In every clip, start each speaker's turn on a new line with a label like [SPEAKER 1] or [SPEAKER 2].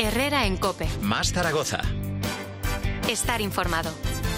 [SPEAKER 1] Herrera en COPE.
[SPEAKER 2] Más Zaragoza.
[SPEAKER 1] Estar informado.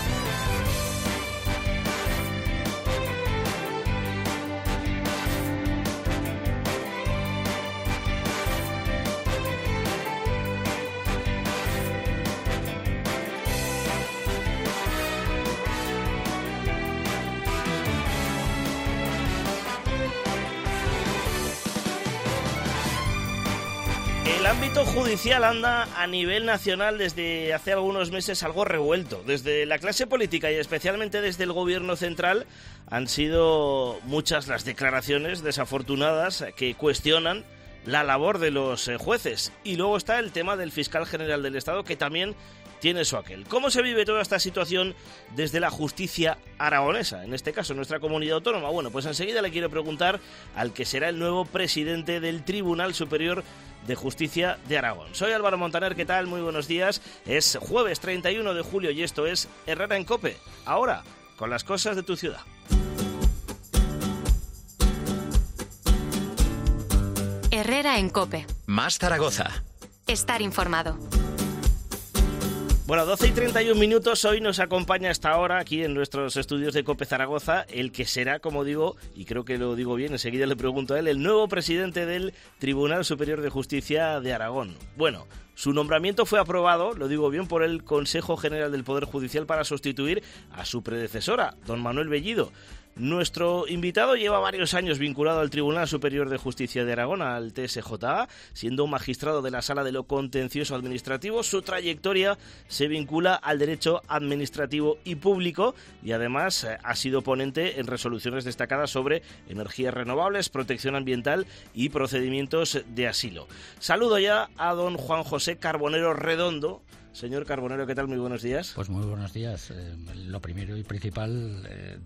[SPEAKER 3] El ámbito judicial anda a nivel nacional desde hace algunos meses algo revuelto. Desde la clase política y especialmente desde el gobierno central han sido muchas las declaraciones desafortunadas que cuestionan la labor de los jueces. Y luego está el tema del fiscal general del Estado, que también tiene su aquel. ¿Cómo se vive toda esta situación desde la justicia aragonesa, en este caso nuestra comunidad autónoma? Bueno, pues enseguida le quiero preguntar al que será el nuevo presidente del Tribunal Superior de Justicia de Aragón. Soy Álvaro Montaner, ¿qué tal? Muy buenos días. Es jueves 31 de julio y esto es Herrera en COPE. Ahora, con las cosas de tu ciudad.
[SPEAKER 1] Herrera en COPE.
[SPEAKER 2] Más Zaragoza.
[SPEAKER 1] Estar informado.
[SPEAKER 3] Bueno, 12 y 31 minutos, hoy nos acompaña hasta ahora aquí en nuestros estudios de COPE Zaragoza el que será, como digo, y creo que lo digo bien, enseguida le pregunto a él, el nuevo presidente del Tribunal Superior de Justicia de Aragón. Bueno, su nombramiento fue aprobado, lo digo bien, por el Consejo General del Poder Judicial para sustituir a su predecesora, don Manuel Bellido. Nuestro invitado lleva varios años vinculado al Tribunal Superior de Justicia de Aragón, al TSJA, siendo un magistrado de la Sala de lo Contencioso Administrativo. Su trayectoria se vincula al derecho administrativo y público y además ha sido ponente en resoluciones destacadas sobre energías renovables, protección ambiental y procedimientos de asilo. Saludo ya a don Juan José Carbonero Redondo. Señor Carbonero, ¿qué tal? Muy buenos días.
[SPEAKER 4] Pues muy buenos días. Lo primero y principal,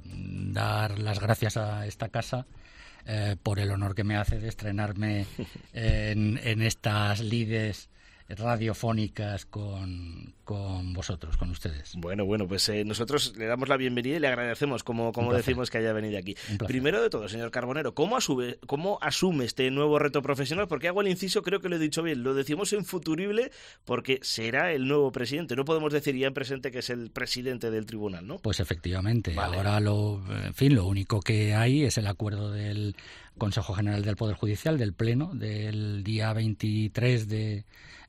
[SPEAKER 4] dar las gracias a esta casa por el honor que me hace de estrenarme en estas lides radiofónicas con vosotros, con ustedes.
[SPEAKER 3] Bueno, pues nosotros le damos la bienvenida y le agradecemos, como decimos, que haya venido aquí. Primero de todo, señor Carbonero, ¿cómo asume este nuevo reto profesional? Porque hago el inciso, creo que lo he dicho bien, lo decimos en futurible porque será el nuevo presidente. No podemos decir ya en presente que es el presidente del tribunal, ¿no?
[SPEAKER 4] Pues efectivamente.
[SPEAKER 3] Vale.
[SPEAKER 4] Ahora lo único que hay es el acuerdo del Consejo General del Poder Judicial, del Pleno, del día 23 de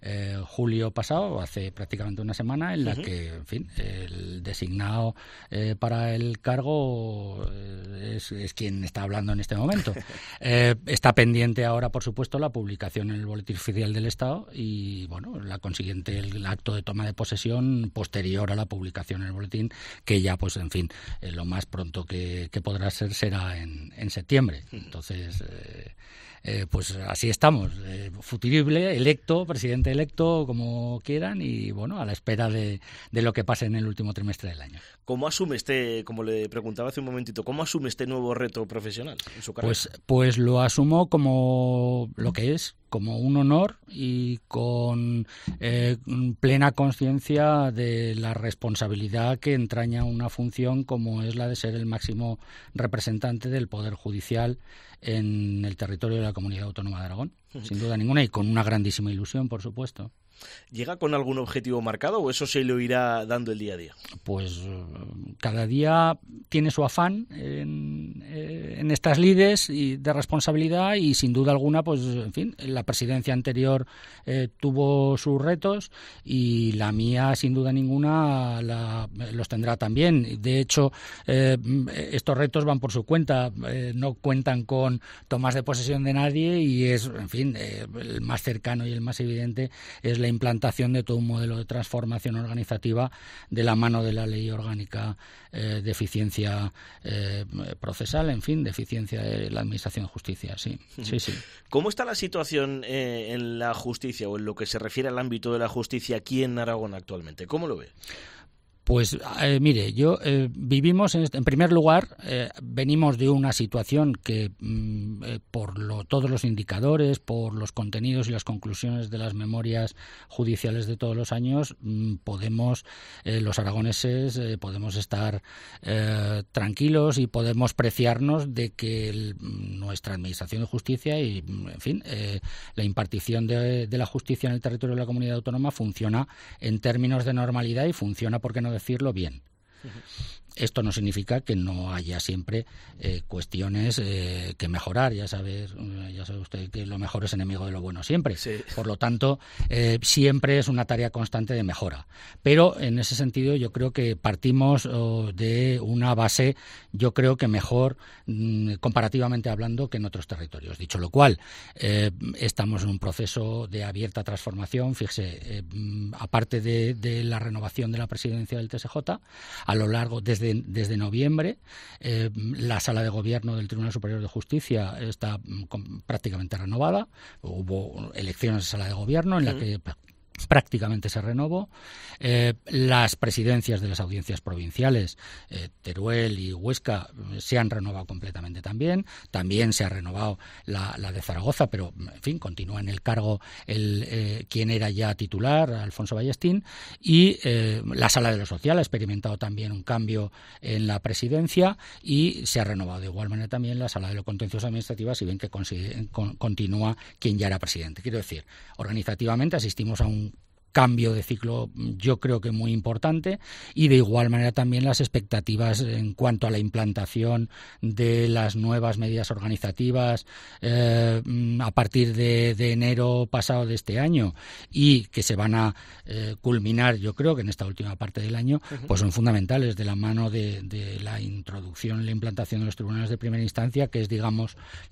[SPEAKER 4] julio pasado, hace prácticamente una semana, en la que, en fin, el designado para el cargo es quien está hablando en este momento. Está pendiente ahora, por supuesto, la publicación en el Boletín Oficial del Estado y, bueno, la consiguiente, el acto de toma de posesión posterior a la publicación en el boletín, que ya, pues, en fin, lo más pronto que podrá ser será en septiembre. Entonces, pues así estamos, futurible, electo, presidente electo, como quieran, y bueno, a la espera de lo que pase en el último trimestre del año.
[SPEAKER 3] ¿Cómo asume como le preguntaba hace un momentito, cómo asume este nuevo reto profesional en su carrera?
[SPEAKER 4] Pues lo asumo como lo que es, como un honor y con plena conciencia de la responsabilidad que entraña una función como es la de ser el máximo representante del Poder Judicial en el territorio de la Comunidad Autónoma de Aragón, sin duda ninguna, y con una grandísima ilusión, por supuesto.
[SPEAKER 3] ¿Llega con algún objetivo marcado o eso se lo irá dando el día a día?
[SPEAKER 4] Pues cada día tiene su afán en estas lides y de responsabilidad y sin duda alguna, pues en fin, la presidencia anterior tuvo sus retos y la mía sin duda ninguna los tendrá también. De hecho, estos retos van por su cuenta, no cuentan con tomas de posesión de nadie y es, en fin, el más cercano y el más evidente es la implantación de todo un modelo de transformación organizativa de la mano de la Ley Orgánica de Eficiencia Procesal, en fin, de eficiencia de la Administración de Justicia, sí.
[SPEAKER 3] ¿Cómo está la situación en la justicia o en lo que se refiere al ámbito de la justicia aquí en Aragón actualmente? ¿Cómo lo ve?
[SPEAKER 4] Pues mire, vivimos, en primer lugar, venimos de una situación que por todos los indicadores, por los contenidos y las conclusiones de las memorias judiciales de todos los años, los aragoneses podemos estar tranquilos y podemos preciarnos de que nuestra administración de justicia y, en fin, la impartición de la justicia en el territorio de la comunidad autónoma funciona en términos de normalidad y funciona, por qué no decirlo, bien. Esto no significa que no haya siempre cuestiones que mejorar. Ya sabe usted que lo mejor es enemigo de lo bueno siempre. Sí. Por lo tanto, siempre es una tarea constante de mejora. Pero en ese sentido yo creo que partimos de una base, yo creo que mejor comparativamente hablando que en otros territorios. Dicho lo cual, estamos en un proceso de abierta transformación. Fíjese, aparte de la renovación de la presidencia del TSJ, a lo largo desde noviembre, la Sala de Gobierno del Tribunal Superior de Justicia está prácticamente renovada. Hubo elecciones de Sala de Gobierno en la que prácticamente se renovó. Las presidencias de las audiencias provinciales, Teruel y Huesca, se han renovado completamente también. También se ha renovado la de Zaragoza, pero, en fin, continúa en el cargo quien era ya titular, Alfonso Ballestín. Y la Sala de lo Social ha experimentado también un cambio en la presidencia y se ha renovado de igual manera también la Sala de lo Contencioso Administrativa, si ven que continúa quien ya era presidente. Quiero decir, organizativamente asistimos a un cambio de ciclo, yo creo que muy importante, y de igual manera también las expectativas en cuanto a la implantación de las nuevas medidas organizativas a partir de enero pasado de este año y que se van a culminar, yo creo que en esta última parte del año, pues son fundamentales de la mano de la introducción y la implantación de los tribunales de primera instancia, que es, digamos,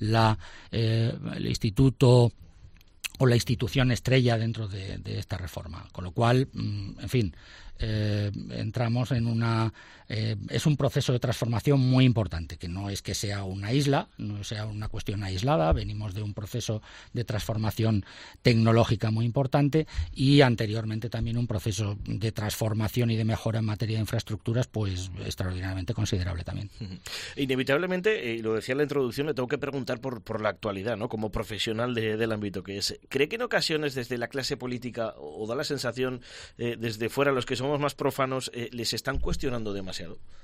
[SPEAKER 4] el instituto o la institución estrella dentro de esta reforma. Con lo cual, en fin, entramos en es un proceso de transformación muy importante, que no es que sea una isla, no sea una cuestión aislada. Venimos de un proceso de transformación tecnológica muy importante y anteriormente también un proceso de transformación y de mejora en materia de infraestructuras pues extraordinariamente considerable también.
[SPEAKER 3] Inevitablemente, y lo decía en la introducción, le tengo que preguntar por la actualidad, ¿no? Como profesional del ámbito que es. ¿Cree que en ocasiones desde la clase política, o da la sensación desde fuera, los que somos más profanos, les están cuestionando demasiado?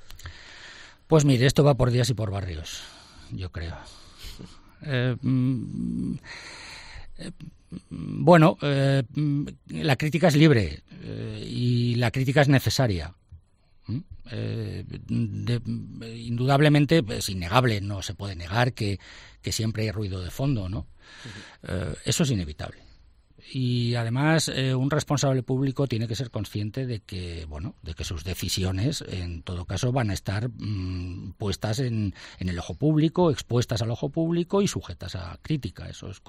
[SPEAKER 4] Pues mire, esto va por días y por barrios, yo creo. Bueno, la crítica es libre y la crítica es necesaria. Indudablemente es innegable, no se puede negar que siempre hay ruido de fondo, ¿no? Eso es inevitable. Y además un responsable público tiene que ser consciente de que sus decisiones en todo caso van a estar puestas en el ojo público, expuestas al ojo público y sujetas a crítica. Eso es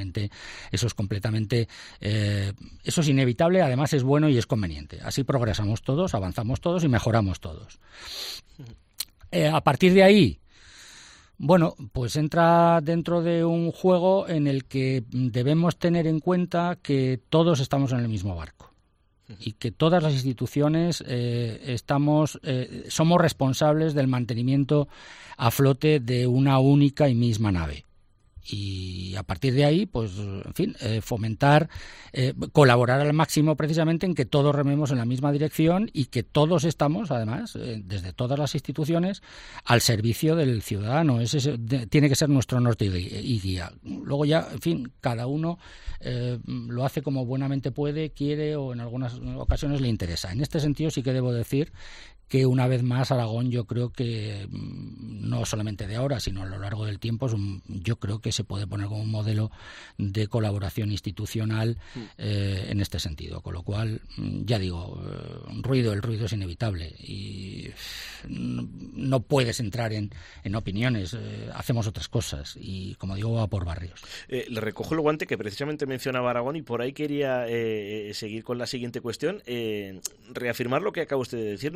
[SPEAKER 4] inevitable, además es bueno y es conveniente. Así progresamos todos, avanzamos todos y mejoramos todos. A partir de ahí, bueno, pues entra dentro de un juego en el que debemos tener en cuenta que todos estamos en el mismo barco y que todas las instituciones somos responsables del mantenimiento a flote de una única y misma nave. Y a partir de ahí, pues, en fin, fomentar, colaborar al máximo precisamente en que todos rememos en la misma dirección y que todos estamos, además, desde todas las instituciones, al servicio del ciudadano. Ese tiene que ser nuestro norte y guía. Luego ya, en fin, cada uno lo hace como buenamente puede, quiere o en algunas ocasiones le interesa. En este sentido sí que debo decir que una vez más Aragón, yo creo que no solamente de ahora, sino a lo largo del tiempo, yo creo que se puede poner como un modelo de colaboración institucional en este sentido. Con lo cual, ya digo, el ruido es inevitable y no puedes entrar en opiniones. Hacemos otras cosas y, como digo, va por barrios.
[SPEAKER 3] Le recojo el guante que precisamente mencionaba Aragón y por ahí quería seguir con la siguiente cuestión. Reafirmar lo que acaba usted de decir, ¿no? Que da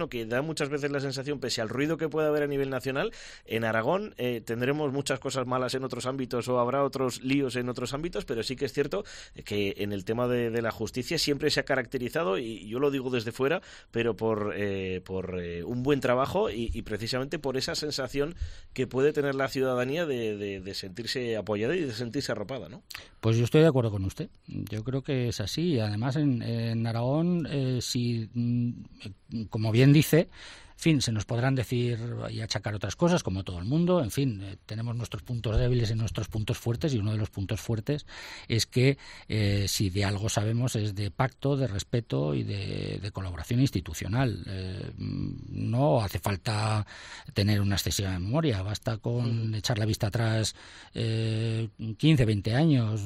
[SPEAKER 3] muchas veces la sensación, pese al ruido que pueda haber a nivel nacional, en Aragón tendremos muchas cosas malas en otros ámbitos o habrá otros líos en otros ámbitos, pero sí que es cierto que en el tema de la justicia siempre se ha caracterizado, y yo lo digo desde fuera, pero por un buen trabajo y precisamente por esa sensación que puede tener la ciudadanía de sentirse apoyada y de sentirse arropada, ¿no?
[SPEAKER 4] Pues yo estoy de acuerdo con usted. Yo creo que es así. Además, en Aragón, si, como bien dice, en fin, se nos podrán decir y achacar otras cosas, como todo el mundo. En fin, tenemos nuestros puntos débiles y nuestros puntos fuertes, y uno de los puntos fuertes es que si de algo sabemos es de pacto, de respeto y de colaboración institucional. No hace falta tener una excesiva memoria, basta con echar la vista atrás 15, 20 años.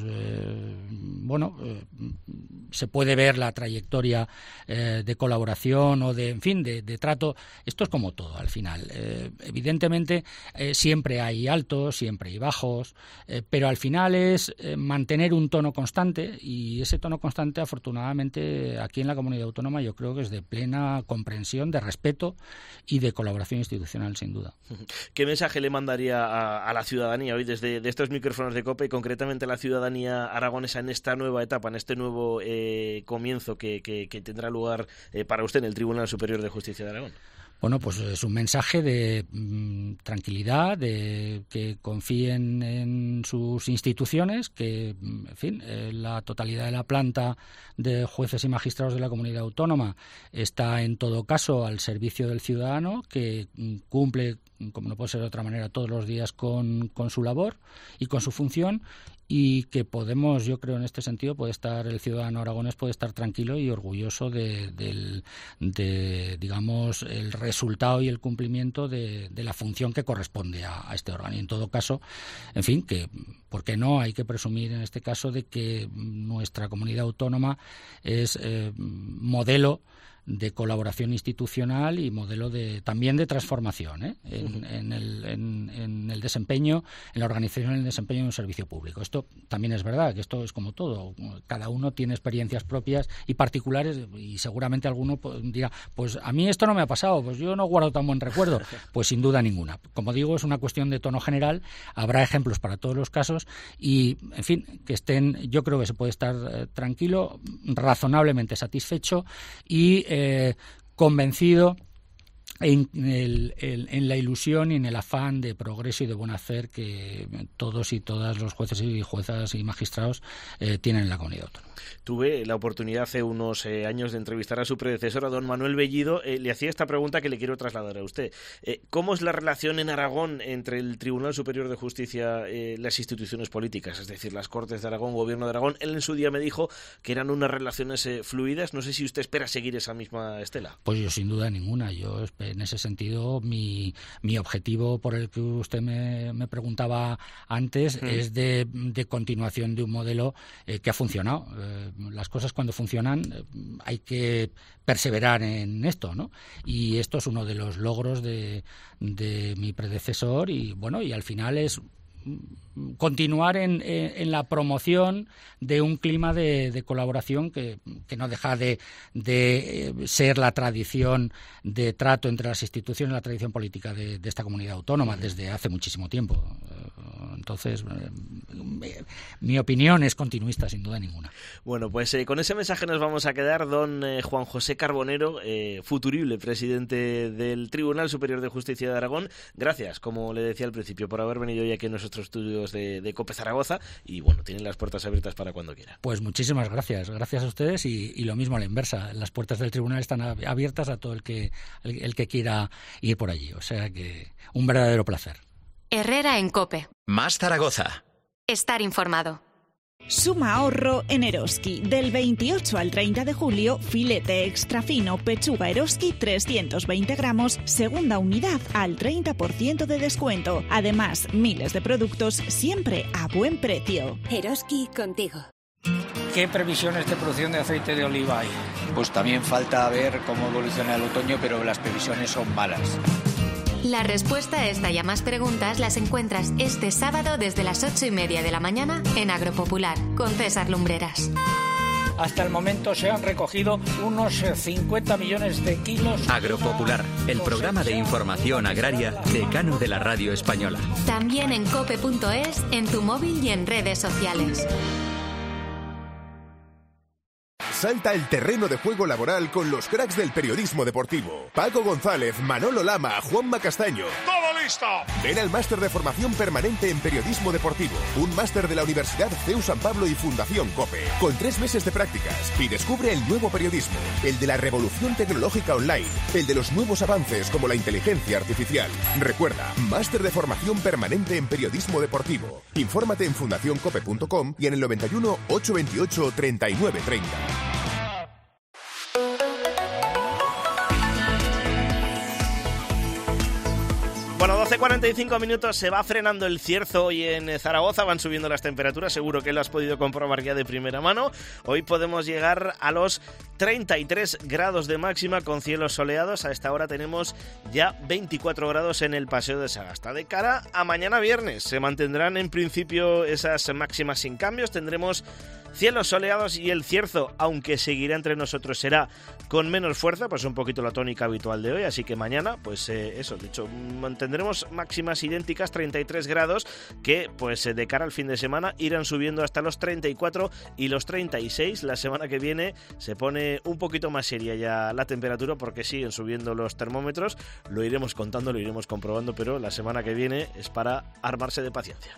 [SPEAKER 4] Se puede ver la trayectoria de colaboración o de trato. Esto es como todo al final. Evidentemente siempre hay altos, siempre hay bajos, pero al final es mantener un tono constante, y ese tono constante, afortunadamente, aquí en la comunidad autónoma yo creo que es de plena comprensión, de respeto y de colaboración institucional, sin duda.
[SPEAKER 3] ¿Qué mensaje le mandaría a la ciudadanía hoy desde estos micrófonos de COPE, y concretamente a la ciudadanía aragonesa en esta nueva etapa, en este nuevo comienzo que tendrá lugar para usted en el Tribunal Superior de Justicia de Aragón?
[SPEAKER 4] Bueno, pues es un mensaje de tranquilidad, de que confíen en sus instituciones, que, en fin, la totalidad de la planta de jueces y magistrados de la comunidad autónoma está en todo caso al servicio del ciudadano, que cumple, como no puede ser de otra manera, todos los días con su labor y con su función, y que podemos, yo creo, en este sentido, el ciudadano aragonés puede estar tranquilo y orgulloso de digamos, el resultado y el cumplimiento de la función que corresponde a este órgano. Y en todo caso, en fin, que, ¿por qué no? Hay que presumir en este caso de que nuestra comunidad autónoma es modelo de colaboración institucional y modelo también de transformación en el desempeño, en la organización y el desempeño de un servicio público. Esto también es verdad, que esto es como todo. Cada uno tiene experiencias propias y particulares, y seguramente alguno dirá, pues a mí esto no me ha pasado, pues yo no guardo tan buen recuerdo. Pues sin duda ninguna. Como digo, es una cuestión de tono general, habrá ejemplos para todos los casos y, en fin, yo creo que se puede estar tranquilo, razonablemente satisfecho y convencido en la ilusión y en el afán de progreso y de buen hacer que todos y todas los jueces y juezas y magistrados tienen en la comunidad autónoma.
[SPEAKER 3] Tuve la oportunidad hace unos años de entrevistar a su predecesor, a don Manuel Bellido. Le hacía esta pregunta que le quiero trasladar a usted. ¿Cómo es la relación en Aragón entre el Tribunal Superior de Justicia y las instituciones políticas? Es decir, las Cortes de Aragón, Gobierno de Aragón. Él en su día me dijo que eran unas relaciones fluidas. No sé si usted espera seguir esa misma estela.
[SPEAKER 4] Pues yo sin duda ninguna. Yo en ese sentido mi objetivo por el que usted me preguntaba antes es de continuación de un modelo que ha funcionado. Las cosas cuando funcionan hay que perseverar en esto, ¿no? Y esto es uno de los logros de mi predecesor y bueno, y al final es continuar en la promoción de un clima de colaboración que no deja de ser la tradición de trato entre las instituciones, la tradición política de esta comunidad autónoma desde hace muchísimo tiempo. Entonces, mi opinión es continuista, sin duda ninguna.
[SPEAKER 3] Bueno, pues con ese mensaje nos vamos a quedar. Don Juan José Carbonero, futurible presidente del Tribunal Superior de Justicia de Aragón, gracias, como le decía al principio, por haber venido hoy aquí en nuestros estudios de COPE Zaragoza, y bueno, tienen las puertas abiertas para cuando quiera.
[SPEAKER 4] Pues muchísimas gracias a ustedes y lo mismo a la inversa, las puertas del tribunal están abiertas a todo el que quiera ir por allí, o sea que un verdadero placer.
[SPEAKER 1] Herrera en COPE.
[SPEAKER 2] Más Zaragoza.
[SPEAKER 1] Estar informado.
[SPEAKER 5] Suma ahorro en Eroski. Del 28 al 30 de julio, filete extra fino, pechuga Eroski 320 gramos, segunda unidad al 30% de descuento. Además, miles de productos siempre a buen precio.
[SPEAKER 6] Eroski contigo.
[SPEAKER 7] ¿Qué previsiones de producción de aceite de oliva hay?
[SPEAKER 8] Pues también falta ver cómo evoluciona el otoño, pero las previsiones son malas.
[SPEAKER 1] La respuesta a esta y a más preguntas las encuentras este sábado desde las 8:30 de la mañana en Agropopular con César Lumbreras.
[SPEAKER 7] Hasta el momento se han recogido unos 50 millones de kilos.
[SPEAKER 2] Agropopular, el programa de información agraria decano de la radio española.
[SPEAKER 1] También en cope.es, en tu móvil y en redes sociales.
[SPEAKER 6] Salta el terreno de juego laboral con los cracks del periodismo deportivo. Paco González, Manolo Lama, Juanma Castaño.
[SPEAKER 9] ¡Todo listo!
[SPEAKER 6] Ven al máster de formación permanente en periodismo deportivo. Un máster de la Universidad CEU San Pablo y Fundación COPE. Con 3 meses de prácticas. Y descubre el nuevo periodismo. El de la revolución tecnológica online. El de los nuevos avances como la inteligencia artificial. Recuerda, máster de formación permanente en periodismo deportivo. Infórmate en fundacioncope.com y en el 91 828 3930.
[SPEAKER 3] Bueno, 12:45 minutos, se va frenando el cierzo hoy en Zaragoza, van subiendo las temperaturas, seguro que lo has podido comprobar ya de primera mano. Hoy podemos llegar a los 33 grados de máxima con cielos soleados. A esta hora tenemos ya 24 grados en el Paseo de Sagasta. De cara a mañana viernes se mantendrán en principio esas máximas sin cambios, tendremos cielos soleados y el cierzo, aunque seguirá entre nosotros, será con menos fuerza, pues un poquito la tónica habitual de hoy, así que mañana, pues eso, de hecho, mantendremos máximas idénticas, 33 grados, que pues de cara al fin de semana irán subiendo hasta los 34 y los 36. La semana que viene se pone un poquito más seria ya la temperatura porque siguen subiendo los termómetros, lo iremos contando, lo iremos comprobando, pero la semana que viene es para armarse de paciencia.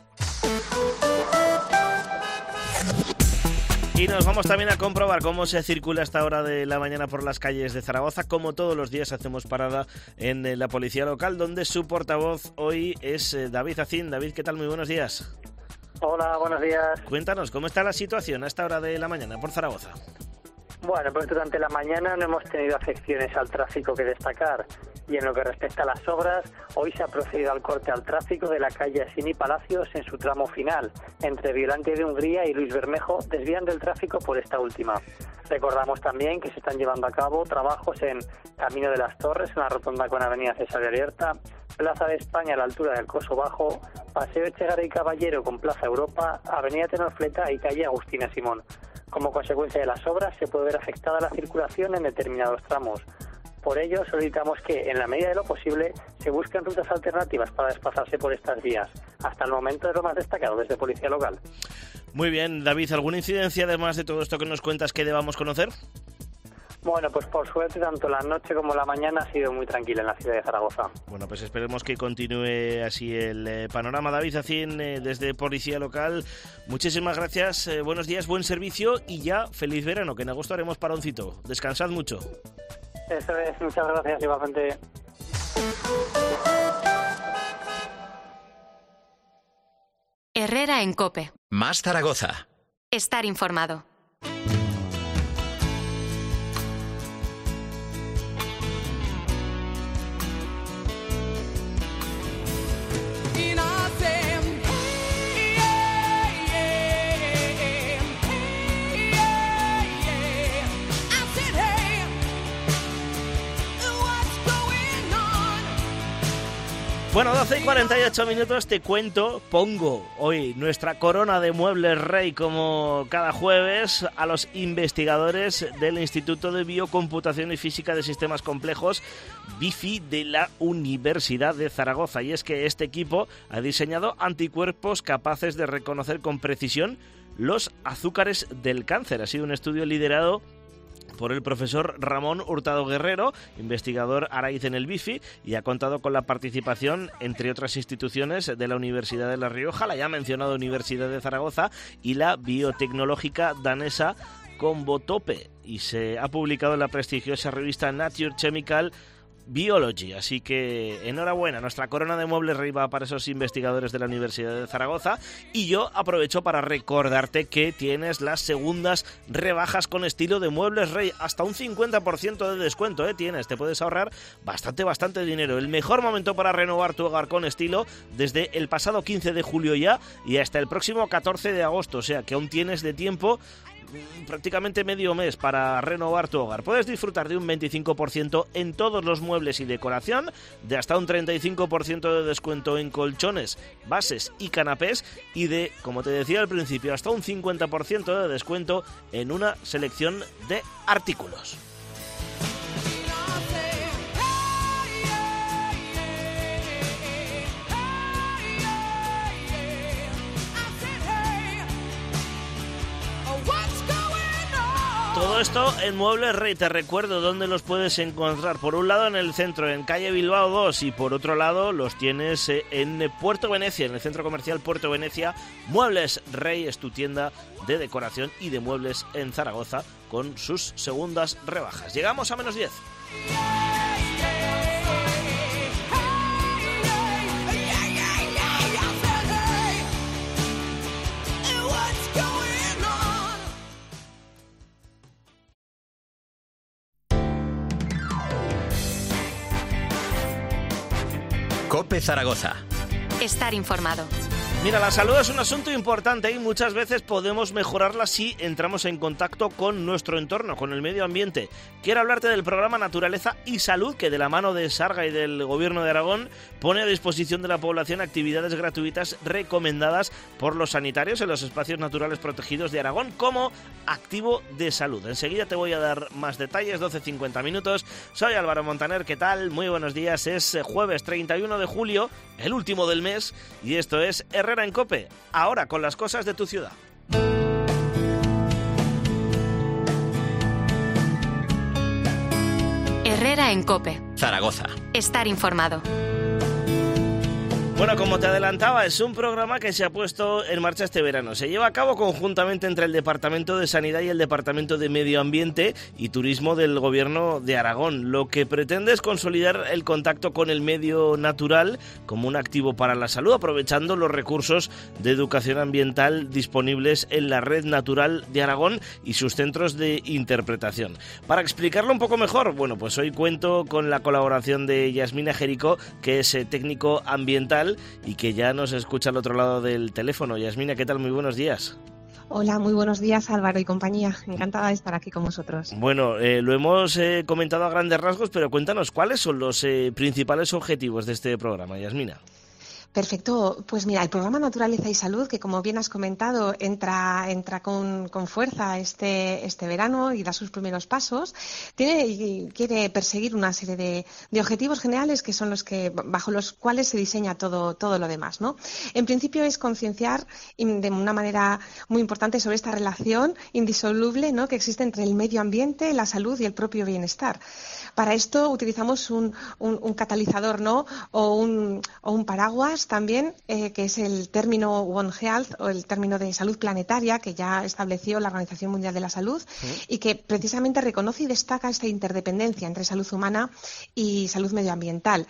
[SPEAKER 3] Y nos vamos también a comprobar cómo se circula a esta hora de la mañana por las calles de Zaragoza. Como todos los días hacemos parada en la policía local, donde su portavoz hoy es David Acín. David, ¿qué tal? Muy buenos días.
[SPEAKER 10] Hola, buenos días.
[SPEAKER 3] Cuéntanos, ¿cómo está la situación a esta hora de la mañana por Zaragoza?
[SPEAKER 10] Bueno, pues durante la mañana no hemos tenido afecciones al tráfico que destacar. Y en lo que respecta a las obras, hoy se ha procedido al corte al tráfico de la calle Asini Palacios en su tramo final, entre Violante de Hungría y Luis Bermejo, desviando el tráfico por esta última. Recordamos también que se están llevando a cabo trabajos en Camino de las Torres, una rotonda con Avenida César de Alierta, Plaza de España a la altura del Coso Bajo, Paseo Echegaray Caballero con Plaza Europa, Avenida Tenorfleta y calle Agustina Simón. Como consecuencia de las obras se puede ver afectada la circulación en determinados tramos. Por ello, solicitamos que, en la medida de lo posible, se busquen rutas alternativas para desplazarse por estas vías. Hasta el momento es lo más destacado desde Policía Local.
[SPEAKER 3] Muy bien, David, ¿alguna incidencia además de todo esto que nos cuentas que debamos conocer?
[SPEAKER 10] Bueno, pues por suerte tanto la noche como la mañana ha sido muy tranquila en la ciudad de Zaragoza.
[SPEAKER 3] Bueno, pues esperemos que continúe así el panorama. David Acín, desde Policía Local, muchísimas gracias, buenos días, buen servicio y ya feliz verano, que en agosto haremos paroncito. Descansad mucho.
[SPEAKER 10] Eso es, muchas gracias igualmente.
[SPEAKER 1] Herrera en COPE.
[SPEAKER 2] Más Zaragoza.
[SPEAKER 1] Estar informado.
[SPEAKER 3] Bueno, 12:48 minutos, te cuento, pongo hoy nuestra corona de muebles rey como cada jueves a los investigadores del Instituto de Biocomputación y Física de Sistemas Complejos, BIFI, de la Universidad de Zaragoza. Y es que este equipo ha diseñado anticuerpos capaces de reconocer con precisión los azúcares del cáncer. Ha sido un estudio liderado por el profesor Ramón Hurtado Guerrero, investigador a raíz en el BIFI, y ha contado con la participación, entre otras instituciones, de la Universidad de La Rioja, la ya mencionada Universidad de Zaragoza y la biotecnológica danesa Convotope, y se ha publicado en la prestigiosa revista Nature Chemical Biology. Así que enhorabuena, nuestra corona de muebles rey va para esos investigadores de la Universidad de Zaragoza. Y yo aprovecho para recordarte que tienes las segundas rebajas con estilo de Muebles Rey, hasta un 50% de descuento, te puedes ahorrar bastante dinero. El mejor momento para renovar tu hogar con estilo, desde el pasado 15 de julio ya y hasta el próximo 14 de agosto, o sea que aún tienes de tiempo prácticamente medio mes para renovar tu hogar. Puedes disfrutar de un 25% en todos los muebles y decoración, de hasta un 35% de descuento en colchones, bases y canapés y de, como te decía al principio, hasta un 50% de descuento en una selección de artículos. Todo esto en Muebles Rey. Te recuerdo dónde los puedes encontrar. Por un lado en el centro, en calle Bilbao 2, y por otro lado los tienes en Puerto Venecia, en el centro comercial Puerto Venecia. Muebles Rey es tu tienda de decoración y de muebles en Zaragoza con sus segundas rebajas. Llegamos a -10.
[SPEAKER 2] COPE Zaragoza.
[SPEAKER 1] Estar informado.
[SPEAKER 3] Mira, la salud es un asunto importante y muchas veces podemos mejorarla si entramos en contacto con nuestro entorno, con el medio ambiente. Quiero hablarte del programa Naturaleza y Salud, que de la mano de Sarga y del Gobierno de Aragón pone a disposición de la población actividades gratuitas recomendadas por los sanitarios en los espacios naturales protegidos de Aragón como activo de salud. Enseguida te voy a dar más detalles, 12:50 minutos. Soy Álvaro Montaner, ¿qué tal? Muy buenos días. Es jueves 31 de julio, el último del mes, y esto es Herrera en COPE, ahora con las cosas de tu ciudad.
[SPEAKER 1] Herrera en COPE.
[SPEAKER 2] Zaragoza.
[SPEAKER 1] Estar informado.
[SPEAKER 3] Bueno, como te adelantaba, es un programa que se ha puesto en marcha este verano. Se lleva a cabo conjuntamente entre el Departamento de Sanidad y el Departamento de Medio Ambiente y Turismo del Gobierno de Aragón. Lo que pretende es consolidar el contacto con el medio natural como un activo para la salud, aprovechando los recursos de educación ambiental disponibles en la Red Natural de Aragón y sus centros de interpretación. Para explicarlo un poco mejor, bueno, pues hoy cuento con la colaboración de Yasmina Jerico, que es técnico ambiental y que ya nos escucha al otro lado del teléfono. Yasmina, ¿qué tal? Muy buenos días.
[SPEAKER 9] Hola, muy buenos días, Álvaro y compañía. Encantada de estar aquí con vosotros.
[SPEAKER 3] Bueno, lo hemos comentado a grandes rasgos, pero cuéntanos, ¿cuáles son los principales objetivos de este programa, Yasmina?
[SPEAKER 9] Perfecto. Pues mira, el programa Naturaleza y Salud, que como bien has comentado, entra con fuerza este verano y da sus primeros pasos, quiere perseguir una serie de objetivos generales que son los que, bajo los cuales se diseña todo lo demás, ¿no? En principio es concienciar de una manera muy importante sobre esta relación indisoluble, ¿no?, que existe entre el medio ambiente, la salud y el propio bienestar. Para esto utilizamos un catalizador, ¿no?, o un paraguas también, que es el término One Health, o el término de salud planetaria, que ya estableció la Organización Mundial de la Salud, y que precisamente reconoce y destaca esta interdependencia entre salud humana y salud medioambiental.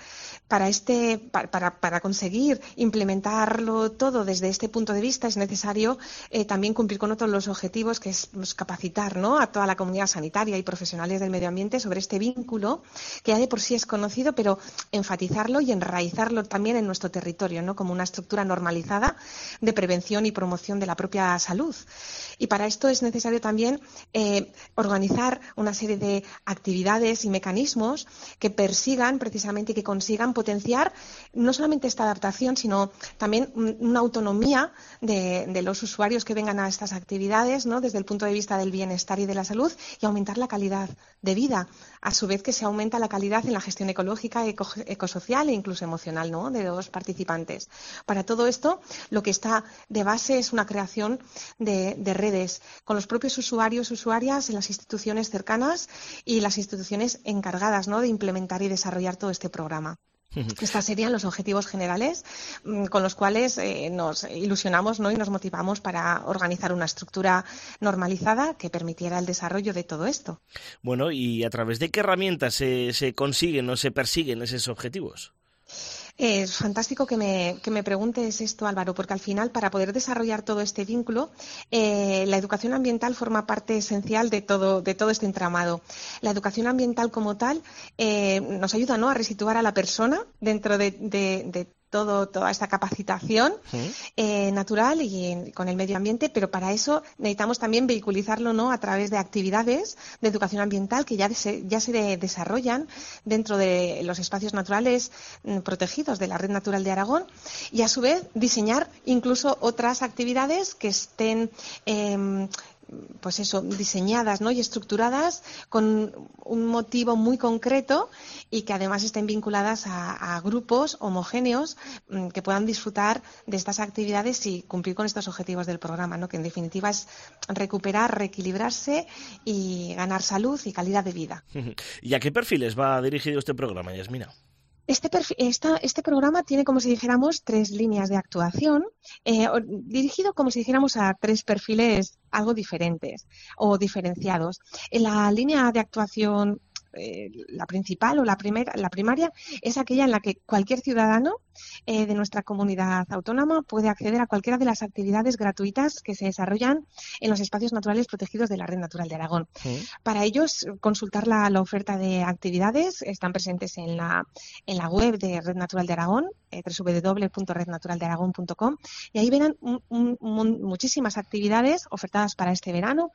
[SPEAKER 9] Para conseguir implementarlo todo desde este punto de vista es necesario también cumplir con otros los objetivos, que es capacitar, ¿no?, a toda la comunidad sanitaria y profesionales del medio ambiente sobre este vínculo que ya de por sí es conocido, pero enfatizarlo y enraizarlo también en nuestro territorio, ¿no?, como una estructura normalizada de prevención y promoción de la propia salud. Y para esto es necesario también organizar una serie de actividades y mecanismos que persigan precisamente y que consigan potenciar no solamente esta adaptación, sino también una autonomía de los usuarios que vengan a estas actividades, ¿no?, desde el punto de vista del bienestar y de la salud, y aumentar la calidad de vida, a su vez que se aumenta la calidad en la gestión ecológica, ecosocial e incluso emocional, ¿no?, de los participantes. Para todo esto, lo que está de base es una creación de redes con los propios usuarios, usuarias en las instituciones cercanas y las instituciones encargadas, ¿no?, de implementar y desarrollar todo este programa. Estos serían los objetivos generales con los cuales nos ilusionamos, ¿no?, y nos motivamos para organizar una estructura normalizada que permitiera el desarrollo de todo esto.
[SPEAKER 3] Bueno, ¿y a través de qué herramientas se consiguen o se persiguen esos objetivos?
[SPEAKER 9] Es fantástico que me preguntes esto, Álvaro, porque al final, para poder desarrollar todo este vínculo, la educación ambiental forma parte esencial de todo este entramado. La educación ambiental como tal nos ayuda, ¿no?, a resituar a la persona dentro de toda esta capacitación natural y con el medio ambiente, pero para eso necesitamos también vehiculizarlo, ¿no?, a través de actividades de educación ambiental que ya se desarrollan dentro de los espacios naturales protegidos de la Red Natural de Aragón, y a su vez diseñar incluso otras actividades que estén pues eso, diseñadas, ¿no?, y estructuradas con un motivo muy concreto y que además estén vinculadas a grupos homogéneos que puedan disfrutar de estas actividades y cumplir con estos objetivos del programa, ¿no?, que en definitiva es recuperar, reequilibrarse y ganar salud y calidad de vida.
[SPEAKER 3] ¿Y a qué perfiles va dirigido este programa, Yasmina?
[SPEAKER 9] Este programa tiene, como si dijéramos, 3 líneas de actuación, dirigido, como si dijéramos, a 3 perfiles algo diferentes o diferenciados. En la línea de actuación, la principal o la primaria, es aquella en la que cualquier ciudadano de nuestra comunidad autónoma puede acceder a cualquiera de las actividades gratuitas que se desarrollan en los espacios naturales protegidos de la Red Natural de Aragón. Para ellos, consultar la oferta de actividades. Están presentes en la web de Red Natural de Aragón, www.rednaturaldearagón.com, y ahí verán muchísimas actividades ofertadas para este verano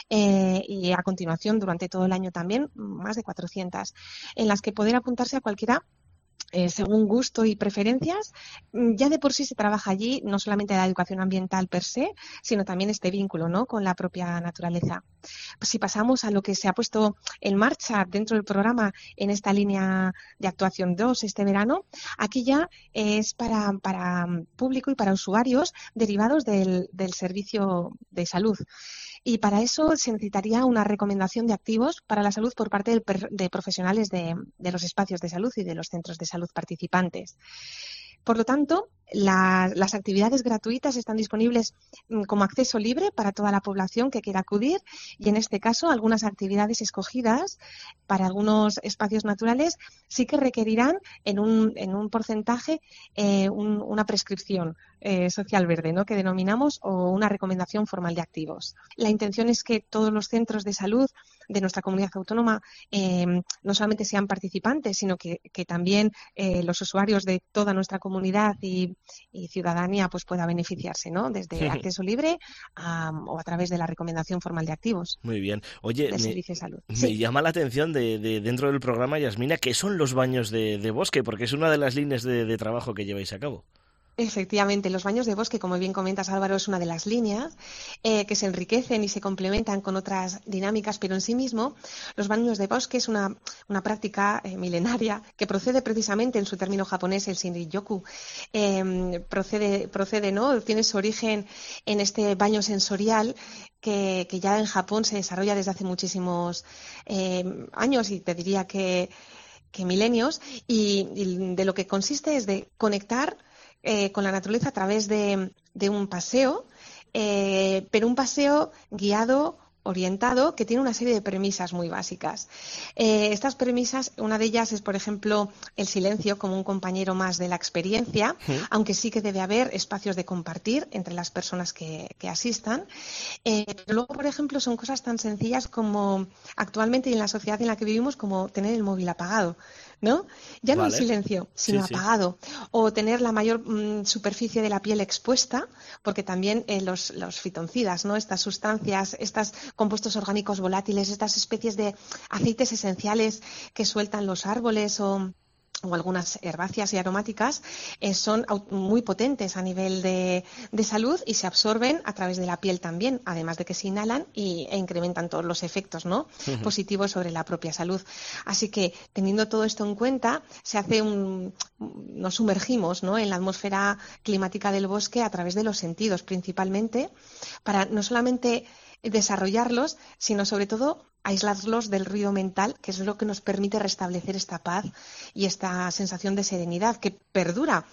[SPEAKER 9] y a continuación durante todo el año también, más de 400, en las que poder apuntarse a cualquiera según gusto y preferencias. Ya de por sí se trabaja allí no solamente la educación ambiental per se, sino también este vínculo, ¿no?, con la propia naturaleza. Pues si pasamos a lo que se ha puesto en marcha dentro del programa en esta línea de actuación 2 este verano, aquí ya es para público y para usuarios derivados del servicio de salud. Y para eso se necesitaría una recomendación de activos para la salud por parte de profesionales de los espacios de salud y de los centros de salud participantes. Por lo tanto, las actividades gratuitas están disponibles como acceso libre para toda la población que quiera acudir, y en este caso algunas actividades escogidas para algunos espacios naturales sí que requerirán en un porcentaje una prescripción social verde, ¿no?, que denominamos, o una recomendación formal de activos. La intención es que todos los centros de salud de nuestra comunidad autónoma no solamente sean participantes, sino que también los usuarios de toda nuestra comunidad y ciudadanía pues pueda beneficiarse, ¿no?, desde acceso libre o a través de la recomendación formal de activos.
[SPEAKER 3] Muy bien. Oye,
[SPEAKER 9] del servicio de salud.
[SPEAKER 3] Me llama la atención de dentro del programa, Yasmina, ¿qué son los baños de bosque? Porque es una de las líneas de trabajo que lleváis a cabo.
[SPEAKER 9] Efectivamente, los baños de bosque, como bien comentas, Álvaro, es una de las líneas que se enriquecen y se complementan con otras dinámicas, pero en sí mismo los baños de bosque es una práctica milenaria que procede precisamente, en su término japonés, el Shinrin-yoku. Procede, ¿no?, tiene su origen en este baño sensorial que ya en Japón se desarrolla desde hace muchísimos años, y te diría que milenios, y de lo que consiste es de conectar con la naturaleza a través de un paseo, pero un paseo guiado, orientado, que tiene una serie de premisas muy básicas. Estas premisas, una de ellas es, por ejemplo, el silencio como un compañero más de la experiencia, aunque sí que debe haber espacios de compartir entre las personas que asistan. Pero luego, por ejemplo, son cosas tan sencillas como, actualmente y en la sociedad en la que vivimos, como tener el móvil apagado, ¿no? Ya no en silencio, sino apagado. O tener la mayor superficie de la piel expuesta, porque también los fitoncidas, ¿no?, estas sustancias, estos compuestos orgánicos volátiles, estas especies de aceites esenciales que sueltan los árboles o algunas herbáceas y aromáticas, son muy potentes a nivel de salud y se absorben a través de la piel también, además de que se inhalan e incrementan todos los efectos, ¿no?, positivos sobre la propia salud. Así que, teniendo todo esto en cuenta, nos sumergimos, ¿no?, en la atmósfera climática del bosque a través de los sentidos principalmente, para no solamente desarrollarlos, sino sobre todo aislarlos del ruido mental, que es lo que nos permite restablecer esta paz y esta sensación de serenidad que perdura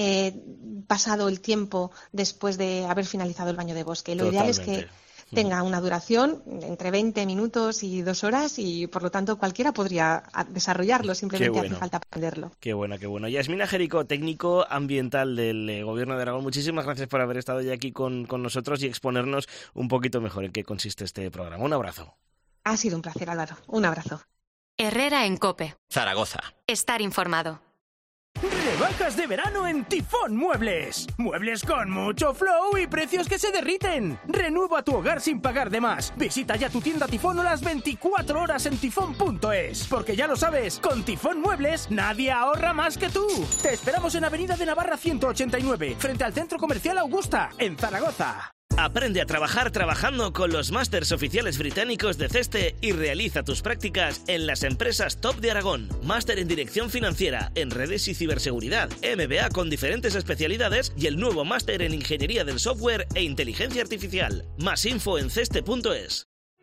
[SPEAKER 9] pasado el tiempo después de haber finalizado el baño de bosque. Lo ideal es que tenga una duración entre 20 minutos y 2 horas, y por lo tanto cualquiera podría desarrollarlo, simplemente hace falta aprenderlo. Qué bueno.
[SPEAKER 3] Yasmina Jerico, técnico ambiental del Gobierno de Aragón, muchísimas gracias por haber estado ya aquí con nosotros y exponernos un poquito mejor en qué consiste este programa. Un abrazo.
[SPEAKER 9] Ha sido un placer, Álvaro. Un abrazo.
[SPEAKER 1] Herrera en COPE.
[SPEAKER 2] Zaragoza.
[SPEAKER 1] Estar informado.
[SPEAKER 11] Rebajas de verano en Tifón Muebles. Muebles con mucho flow y precios que se derriten. Renueva tu hogar sin pagar de más. Visita ya tu tienda Tifón o las 24 horas en tifón.es. Porque ya lo sabes, con Tifón Muebles nadie ahorra más que tú. Te esperamos en Avenida de Navarra 189, frente al Centro Comercial Augusta, en Zaragoza.
[SPEAKER 3] Aprende a trabajar trabajando con los másters oficiales británicos de CESTE y realiza tus prácticas en las empresas top de Aragón. Máster en Dirección Financiera, en Redes y Ciberseguridad, MBA con diferentes especialidades y el nuevo máster en Ingeniería del Software e Inteligencia Artificial. Más info en ceste.es.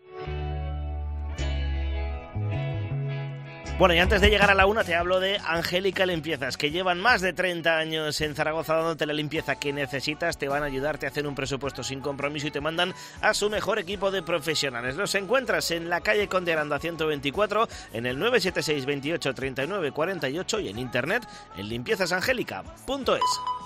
[SPEAKER 3] Bueno, y antes de llegar a la 1 te hablo de Angélica Limpiezas, que llevan más de 30 años en Zaragoza dándote la limpieza que necesitas. Te van a ayudarte a hacer un presupuesto sin compromiso y te mandan a su mejor equipo de profesionales. Los encuentras en la calle Conde Aranda 124, en el 976 28 39 48 y en internet en limpiezasangélica.es.